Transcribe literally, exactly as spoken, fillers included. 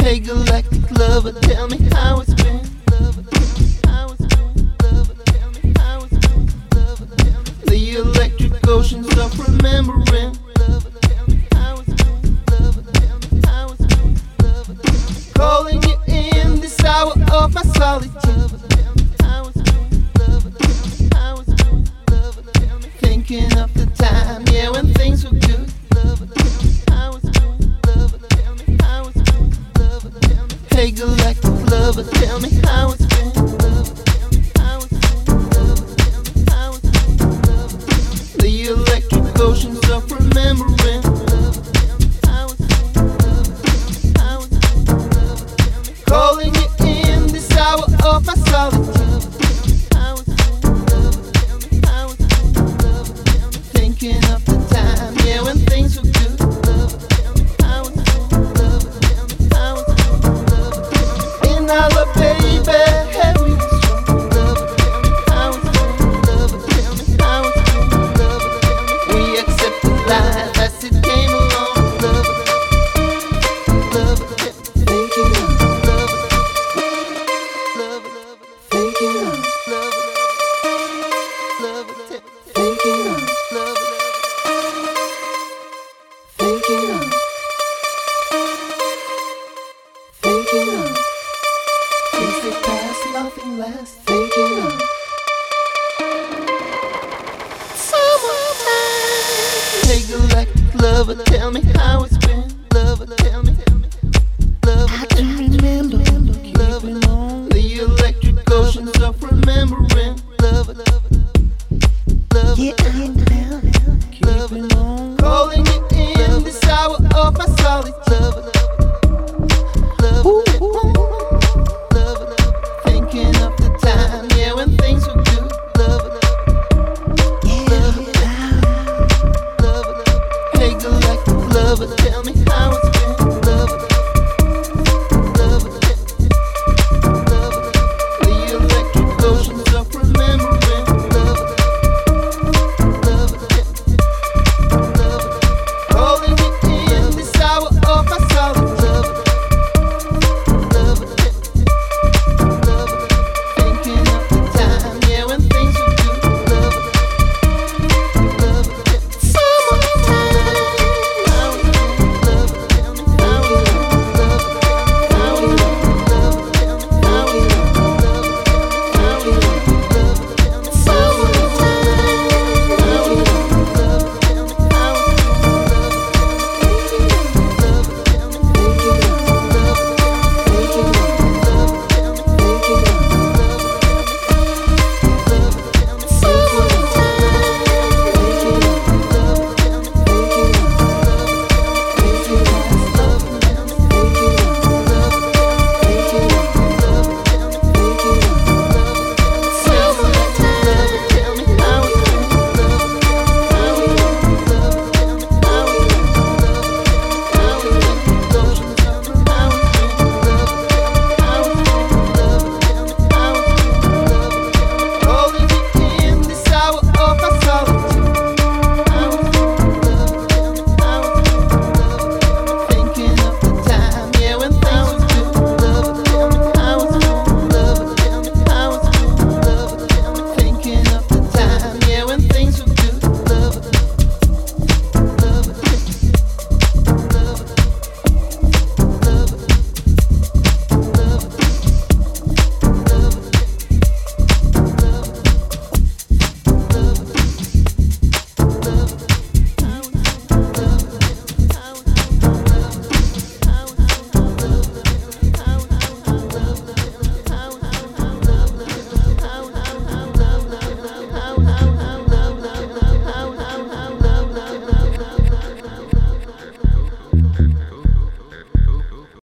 Hey galactic lover, tell me how it's been. How it's been, lover, tell me how it's been. The electric oceans of remembering. Tell me how it's been. Tell me how it's been. Calling you in this hour of my solitude. Tell me how it's been. How it's been. Thinking of the time, yeah, when things were good. How it's been. Tell me how it's been. Hey galactic lover, tell me how it's been. How it's been. How it's been. The electric oceans of remembering. How it's been. How it's been. Calling you in this hour of my solitude. How it's been. How it's been. Thinking of the time, yeah, when things were good. How it's been. How it's been. In our baby, heavy love. How it's been. Tell me how it's been. We accepted life as it came along. Love, love, thinking of love, love, thinking of love, love, thinking of love, thinking of, thinking of. Things that pass, nothing lasts. Thinking of summertime. Hey galactic lover, tell me how it's been. Lover, tell me, tell me